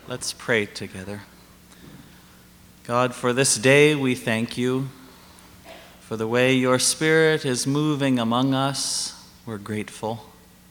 Let's pray together. God, for this day we thank you. For the way your Spirit is moving among us, we're grateful.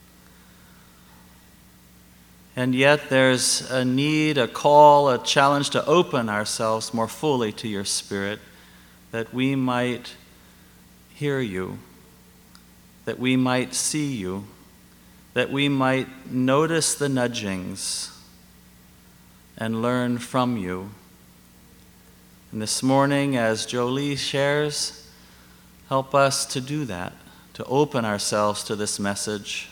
And yet there's a need, a call, a challenge to open ourselves more fully to your Spirit, that we might hear you, that we might see you, that we might notice the nudgings and learn from you. And this morning, as Jolie shares, help us to do that, to open ourselves to this message,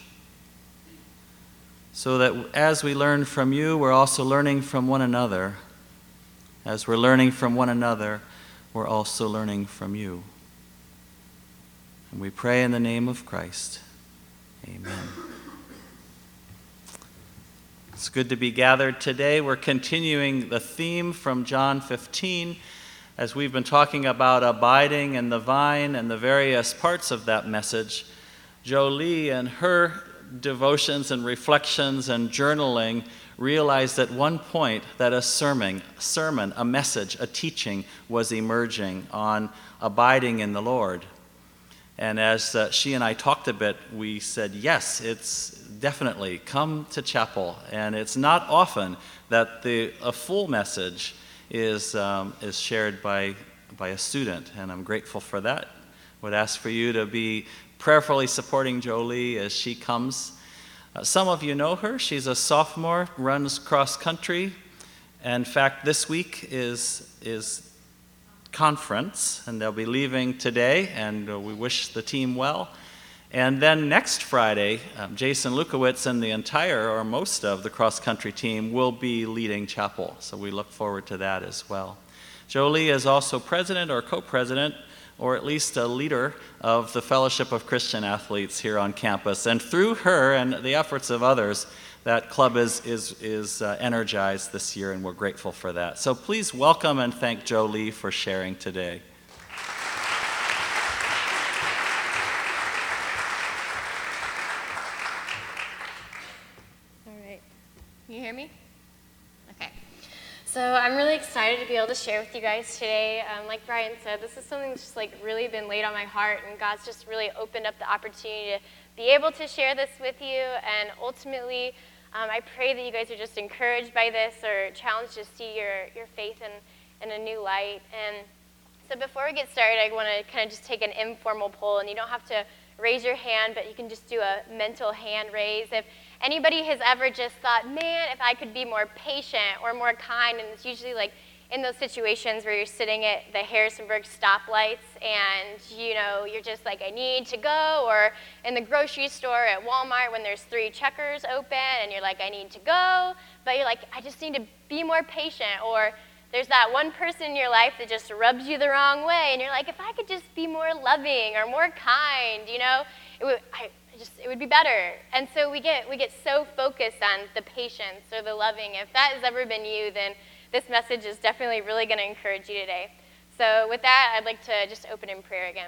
so that as we learn from you, we're also learning from one another. As we're learning from one another, we're also learning from you. And we pray in the name of Christ. Amen. It's good to be gathered today. We're continuing the theme from John 15 as we've been talking about abiding in the vine and the various parts of that message. Jolie and her devotions and reflections and journaling realized at one point that a sermon, a message, a teaching was emerging on abiding in the Lord. And as she and I talked a bit, we said, yes, it's definitely come to chapel. And it's not often that a full message is shared by a student, and I'm grateful for that. Would ask for you to be prayerfully supporting Jolie as she comes. Some of you know her. She's a sophomore, runs cross country. In fact, this week is conference, and they'll be leaving today, and we wish the team well. And then next Friday, Jason Lukowitz and the entire, or most of, the cross-country team will be leading chapel, so we look forward to that as well. Jolie is also president or co-president, or at least a leader of the Fellowship of Christian Athletes here on campus, and through her and the efforts of others, that club is energized this year, and we're grateful for that. So please welcome and thank Jolie for sharing today. All right. Can you hear me? Okay. So I'm really excited to be able to share with you guys today. Like Brian said, this is something that's just really been laid on my heart, and God's just really opened up the opportunity to be able to share this with you, and ultimately, I pray that you guys are just encouraged by this or challenged to see your faith in a new light. And so before we get started, I want to kind of just take an informal poll, and you don't have to raise your hand, but you can just do a mental hand raise. If anybody has ever just thought, man, if I could be more patient or more kind, and it's usually like in those situations where you're sitting at the Harrisonburg stoplights and, you're just like, I need to go, or in the grocery store at Walmart when there's 3 checkers open and you're like, I need to go, but you're like, I just need to be more patient, or there's that one person in your life that just rubs you the wrong way and you're like, if I could just be more loving or more kind, it would be better. And so we get so focused on the patience or the loving. If that has ever been you, then this message is definitely really going to encourage you today. So with that, I'd like to just open in prayer again.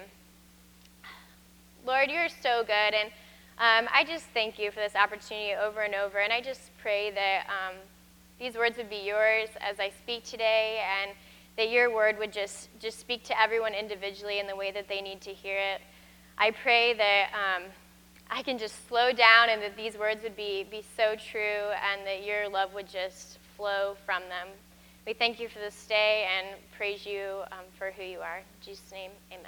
Lord, you're so good, and I just thank you for this opportunity over and over, and I just pray that these words would be yours as I speak today, and that your word would just speak to everyone individually in the way that they need to hear it. I pray that I can just slow down, and that these words would be so true, and that your love would just flow from them. We thank you for this day and praise you for who you are. In Jesus' name, amen.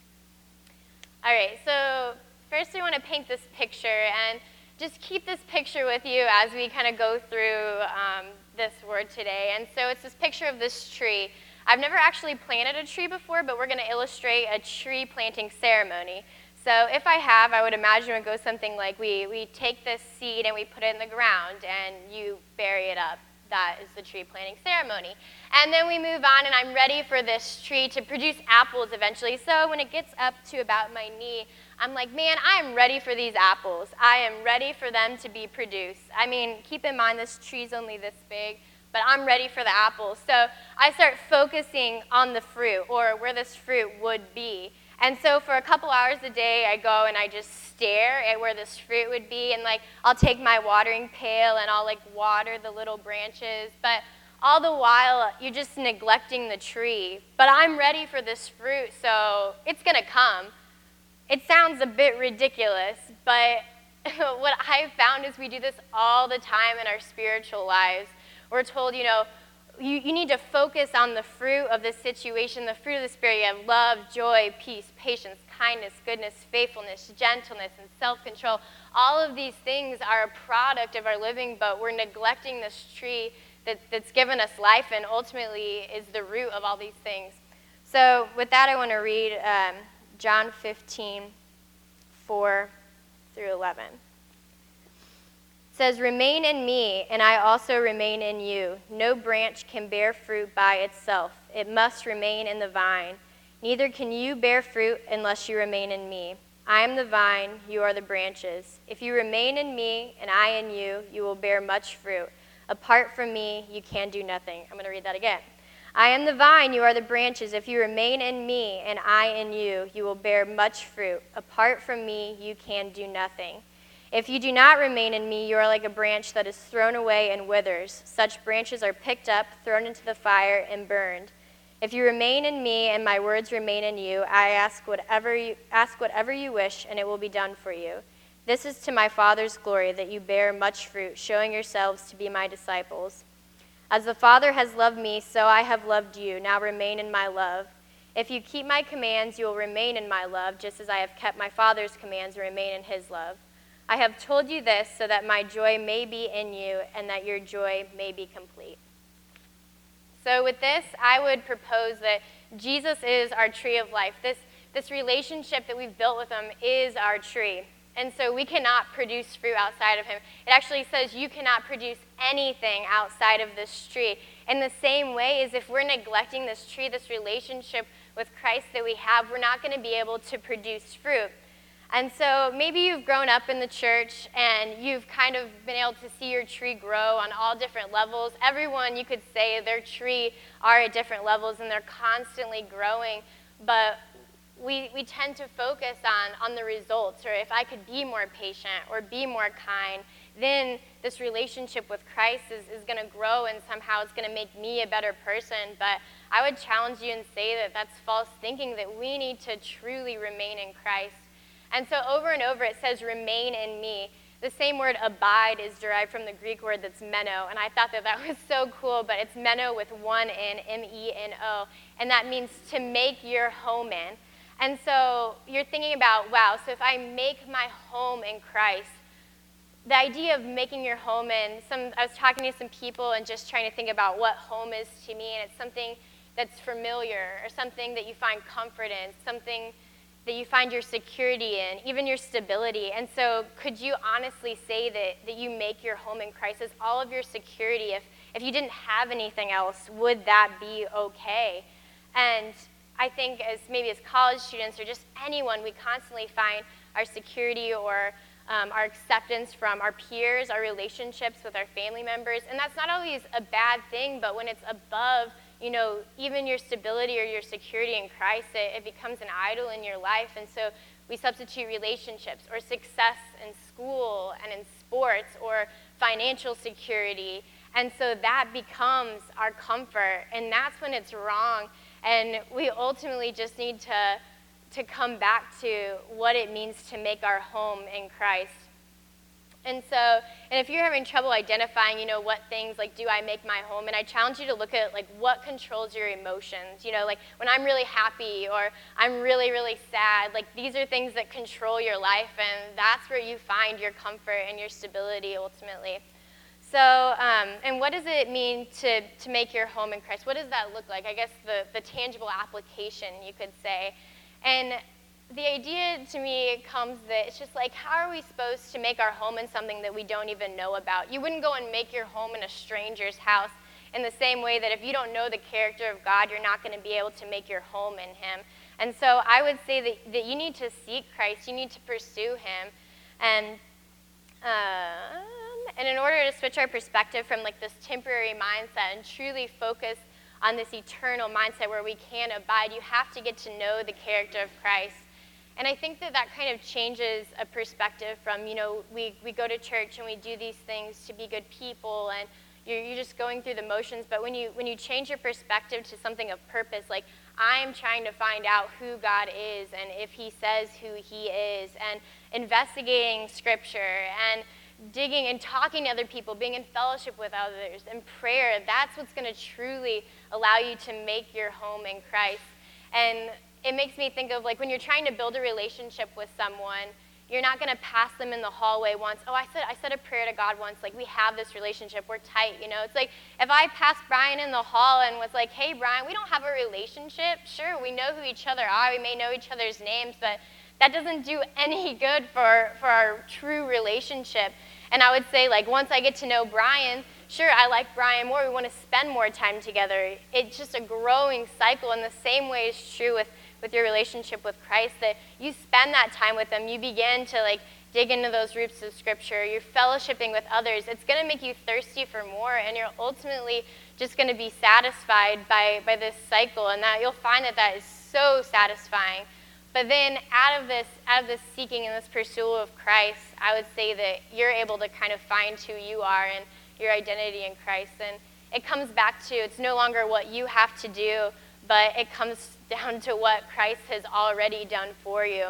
All right, so first we want to paint this picture, and just keep this picture with you as we kind of go through this word today. And so it's this picture of this tree. I've never actually planted a tree before, but we're going to illustrate a tree planting ceremony. So if I have, I would imagine it would go something like we take this seed and we put it in the ground and you bury it up. That is the tree planting ceremony. And then we move on, and I'm ready for this tree to produce apples eventually. So when it gets up to about my knee, I'm like, man, I am ready for these apples. I am ready for them to be produced. I mean, keep in mind this tree's only this big, but I'm ready for the apples. So I start focusing on the fruit, or where this fruit would be. And so for a couple hours a day, I go and I just stare at where this fruit would be, and like I'll take my watering pail and I'll like water the little branches, but all the while you're just neglecting the tree. But I'm ready for this fruit, so it's gonna come. It sounds a bit ridiculous, but what I've found is we do this all the time in our spiritual lives. We're told, you need to focus on the fruit of the situation, the fruit of the Spirit. You have love, joy, peace, patience, kindness, goodness, faithfulness, gentleness, and self-control. All of these things are a product of our living, but we're neglecting this tree that's given us life and ultimately is the root of all these things. So with that, I want to read John 15, 4 through 11. It says, "Remain in me, and I also remain in you. No branch can bear fruit by itself. It must remain in the vine. Neither can you bear fruit unless you remain in me. I am the vine, you are the branches. If you remain in me, and I in you, you will bear much fruit. Apart from me, you can do nothing." I'm going to read that again. "I am the vine, you are the branches. If you remain in me, and I in you, you will bear much fruit. Apart from me, you can do nothing. If you do not remain in me, you are like a branch that is thrown away and withers. Such branches are picked up, thrown into the fire, and burned. If you remain in me and my words remain in you, I ask whatever you wish, and it will be done for you. This is to my Father's glory, that you bear much fruit, showing yourselves to be my disciples. As the Father has loved me, so I have loved you. Now remain in my love. If you keep my commands, you will remain in my love, just as I have kept my Father's commands and remain in his love. I have told you this so that my joy may be in you and that your joy may be complete." So with this, I would propose that Jesus is our tree of life. This relationship that we've built with him is our tree. And so we cannot produce fruit outside of him. It actually says you cannot produce anything outside of this tree. In the same way as if we're neglecting this tree, this relationship with Christ that we have, we're not going to be able to produce fruit. And so maybe you've grown up in the church and you've kind of been able to see your tree grow on all different levels. Everyone, you could say, their tree are at different levels and they're constantly growing. But we tend to focus on the results, or if I could be more patient or be more kind, then this relationship with Christ is going to grow and somehow it's going to make me a better person. But I would challenge you and say that that's false thinking, that we need to truly remain in Christ. And so over and over it says, "Remain in me." The same word abide is derived from the Greek word that's meno, and I thought that was so cool, but it's meno with one N, M-E-N-O, and that means to make your home in. And so you're thinking about, wow, so if I make my home in Christ, the idea of making your home in, I was talking to some people and just trying to think about what home is to me, and it's something that's familiar or something that you find comfort in, something that you find your security in, even your stability. And so could you honestly say that you make your home in Christ as all of your security? If you didn't have anything else, would that be okay? And I think as college students or just anyone, we constantly find our security or our acceptance from our peers, our relationships with our family members. And that's not always a bad thing, but when it's above even your stability or your security in Christ, it becomes an idol in your life. And so we substitute relationships or success in school and in sports or financial security. And so that becomes our comfort, and that's when it's wrong. And we ultimately just need to come back to what it means to make our home in Christ. And if you're having trouble identifying, what things, do I make my home? And I challenge you to look at, what controls your emotions? When I'm really happy or I'm really, really sad, these are things that control your life, and that's where you find your comfort and your stability ultimately. So, and what does it mean to make your home in Christ? What does that look like? I guess the tangible application, you could say. And the idea to me comes that it's just how are we supposed to make our home in something that we don't even know about? You wouldn't go and make your home in a stranger's house in the same way that if you don't know the character of God, you're not going to be able to make your home in him. And so I would say that you need to seek Christ. You need to pursue him. And in order to switch our perspective from this temporary mindset and truly focus on this eternal mindset where we can abide. You have to get to know the character of Christ. And I think that kind of changes a perspective from, we go to church and we do these things to be good people, and you're just going through the motions. But when you change your perspective to something of purpose, like I'm trying to find out who God is and if he says who he is, and investigating scripture and digging and talking to other people, being in fellowship with others, and prayer, that's what's going to truly allow you to make your home in Christ. And it makes me think of, like, when you're trying to build a relationship with someone, you're not going to pass them in the hallway once. Oh, I said a prayer to God once. Like, we have this relationship. We're tight, It's like if I passed Brian in the hall and was like, hey, Brian, we don't have a relationship. Sure, we know who each other are. We may know each other's names, but that doesn't do any good for our true relationship. And I would say, like, once I get to know Brian, sure, I like Brian more. We want to spend more time together. It's just a growing cycle. And the same way is true with your relationship with Christ, that you spend that time with him. You begin to, like, dig into those roots of Scripture. You're fellowshipping with others. It's going to make you thirsty for more, and you're ultimately just going to be satisfied by this cycle, and that you'll find that is so satisfying. But then out of this seeking and this pursuit of Christ, I would say that you're able to kind of find who you are and your identity in Christ. And it comes back to, it's no longer what you have to do, but it comes down to what Christ has already done for you.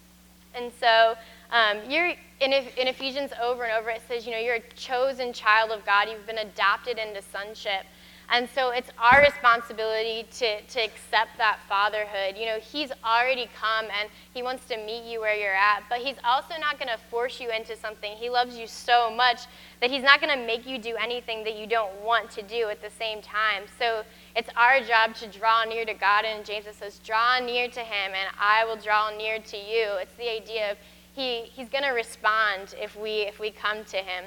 And so you're in Ephesians over and over, it says, you're a chosen child of God. You've been adopted into sonship. And so it's our responsibility to accept that fatherhood. He's already come, and he wants to meet you where you're at, but he's also not going to force you into something. He loves you so much that he's not going to make you do anything that you don't want to do at the same time. So it's our job to draw near to God, and James says, draw near to him, and I will draw near to you. It's the idea of he's going to respond if we come to him.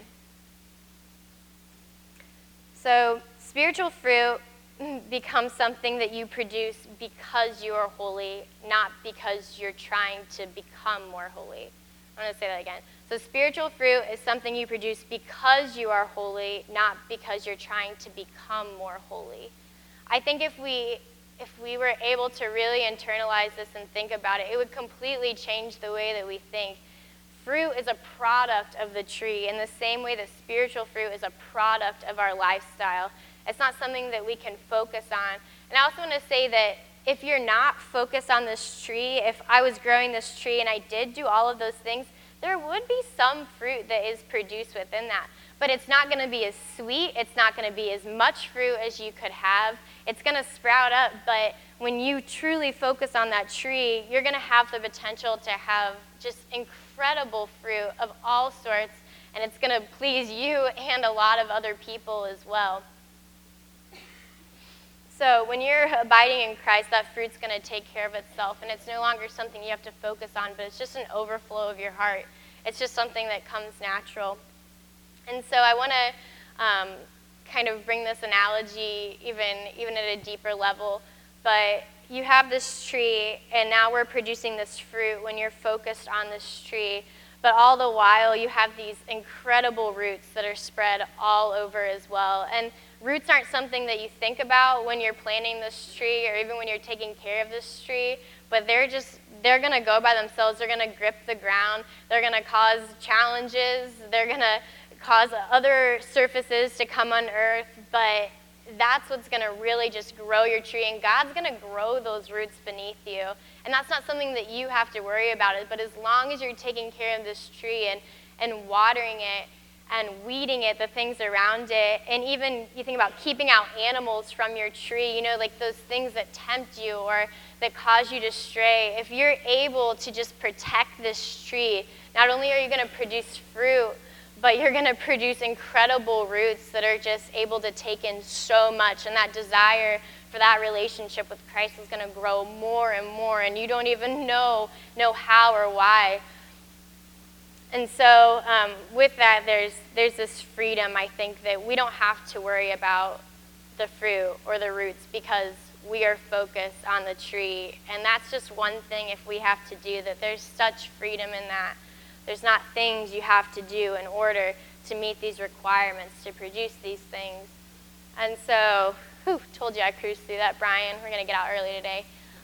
So spiritual fruit becomes something that you produce because you are holy, not because you're trying to become more holy. I'm going to say that again. So spiritual fruit is something you produce because you are holy, not because you're trying to become more holy. I think if we were able to really internalize this and think about it, it would completely change the way that we think. Fruit is a product of the tree in the same way that spiritual fruit is a product of our lifestyle. It's not something that we can focus on. And I also want to say that if you're not focused on this tree, if I was growing this tree and I did do all of those things, there would be some fruit that is produced within that. But it's not going to be as sweet. It's not going to be as much fruit as you could have. It's going to sprout up, but when you truly focus on that tree, you're going to have the potential to have just incredible fruit of all sorts, and it's going to please you and a lot of other people as well. So when you're abiding in Christ, that fruit's going to take care of itself, and it's no longer something you have to focus on, but it's just an overflow of your heart. It's just something that comes natural. And so I want to kind of bring this analogy even at a deeper level, but you have this tree, and now we're producing this fruit when you're focused on this tree, but all the while you have these incredible roots that are spread all over as well. And roots aren't something that you think about when you're planting this tree or even when you're taking care of this tree, but they're going to go by themselves. They're going to grip the ground. They're going to cause challenges. They're going to cause other surfaces to come unearth, but that's what's going to really just grow your tree, and God's going to grow those roots beneath you. And that's not something that you have to worry about it, but as long as you're taking care of this tree and watering it and weeding it, the things around it, and even you think about keeping out animals from your tree, like those things that tempt you or that cause you to stray, if you're able to just protect this tree, not only are you going to produce fruit, but you're going to produce incredible roots that are just able to take in so much, and that desire for that relationship with Christ is going to grow more and more, and you don't even know how or why. And so with that, there's this freedom, I think, that we don't have to worry about the fruit or the roots because we are focused on the tree. And that's just one thing, if we have to do that, there's such freedom in that. There's not things you have to do in order to meet these requirements, to produce these things. And so Told you I cruised through that, Brian. We're going to get out early today.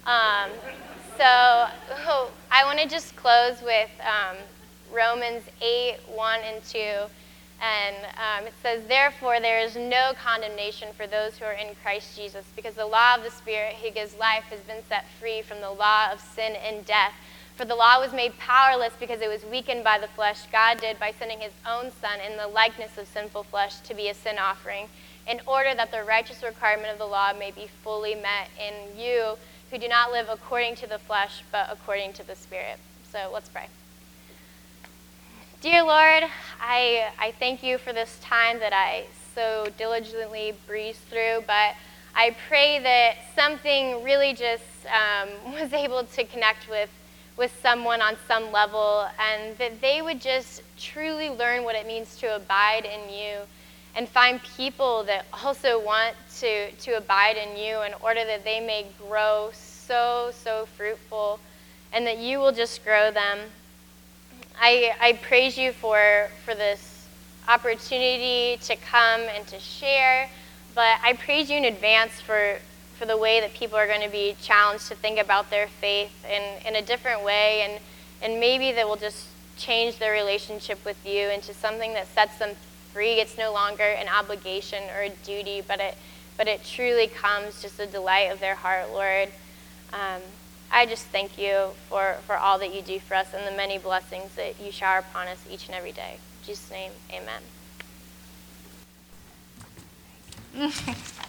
I want to just close with Romans 8:1-2. And it says, "Therefore there is no condemnation for those who are in Christ Jesus, because the law of the Spirit who gives life has been set free from the law of sin and death. For the law was made powerless because it was weakened by the flesh. God did by sending his own Son in the likeness of sinful flesh to be a sin offering, in order that the righteous requirement of the law may be fully met in you, who do not live according to the flesh, but according to the Spirit." So let's pray. Dear Lord, I thank you for this time that I so diligently breezed through, but I pray that something really just was able to connect with someone on some level, and that they would just truly learn what it means to abide in you and find people that also want to abide in you in order that they may grow so fruitful, and that you will just grow them. I praise you for this opportunity to come and to share, but I praise you in advance for the way that people are going to be challenged to think about their faith in a different way, and maybe that will just change their relationship with you into something that sets them free. It's no longer an obligation or a duty, but it truly comes just a delight of their heart, Lord. I just thank you for all that you do for us and the many blessings that you shower upon us each and every day. In Jesus' name, amen.